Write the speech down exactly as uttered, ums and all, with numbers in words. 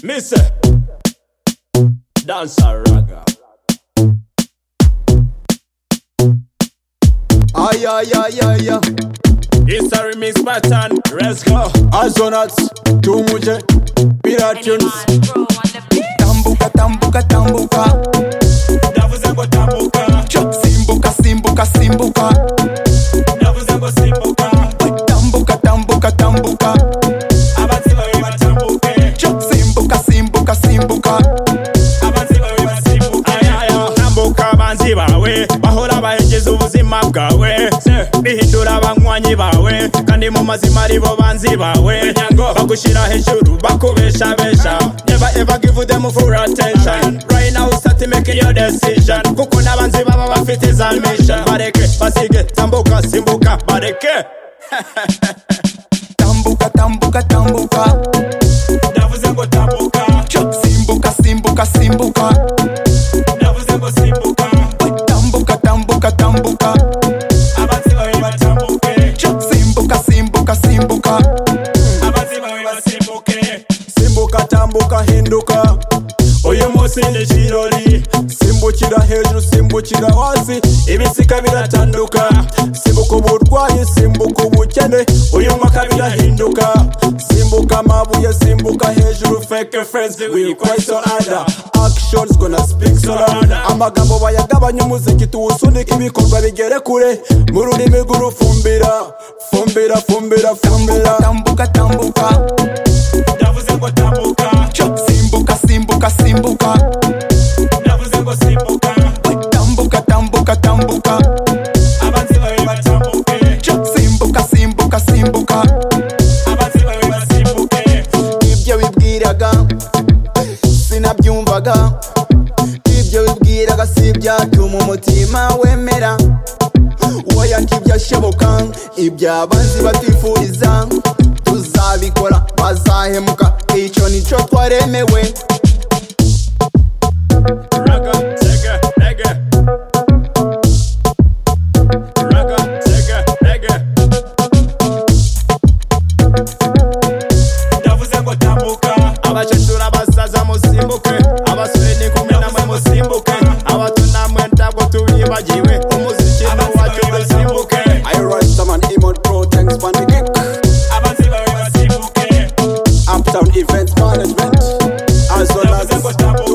Mister Dancer Raga. Ay ay ay ay ay. It's a remix pattern. Let's go. Azonats, Tumuje, Piratunes. Tambuka tambuka tambuka. Ndavuze ngo tambuka. Simbuka simbuka simbuka. Ndavuze ngo simbuka. Tambuka tambuka tambuka. Abazi bawe batambuke. Simbuka simbuka simbuka. Abazi bawe basimbuke. Tambuka abanzi bawe bahora bahengeza ubuzima bwawe. Bihindura abanywanyi bawe kandi mu mazima aribo banzi bawe. Bagushira hejuru bakubesha besha. Never ever give them full attention. Right now start making your decision. Kuko n'abanzi baba bafite za mission. Bareke basige tambuka simbuka bareke. Tambuka tambuka tambuka. Ndavuze ngo tambuka. Simbuka simbuka simbuka. Ndavuze ngo simbuka. Tambuka tambuka tambuka. Abazi bawe batambuke. Simbuka simbuka simbuka. Abazi bawe basimbuke. Simbuka tambuka hinduka. Uyu munsi ni kirori. Simbukira hejuru simbukira hasi. Ibisika biratanduka. Simbuka uburwayi simbuka ubukene. Uyu mwaka birahinduka. Simbuka amabuye simbuka hejuru. Fake friends we quite so under. Actions gonna speak so loud. Amagambo bayagabanya umuziki tuwusunika ibikorwa bigere kure. Mu rurimi rw'urufumbira. Fumbira fumbira fumbira. Tambuka tambuka. Ndavuze ngo tambuka. Simbuka simbuka simbuka. Ndavuze ngo simbuka. Tambuka tambuka tambuka. Abazi bawe batambuke. Simbuka simbuka simbuka. Abazi bawe basimbuke. Ibyo wibwiraga sinabyumvaga. Ibyo wibwiraga si ibyatuma umutima wemera. Oya ntibyashoboka. Iby'abanzi batifuriza tuzabikora bazahemuka. Icyo nicyo twaremewe. Raga, sega, reggae. Raga, sega, reggae. Ndavuze ngo tambuka. Abakecuru abasaza musimbuke. Abasore n'inkumi namwe musimbuke. Abato namwe ntabwo tubibagiwe. Umuziki ni wacu dusimbuke. I write some an emote pro thanks for the kick. Abazi bawe basimbuke. Uptown event management as well Ndavuze ngo as tambuka.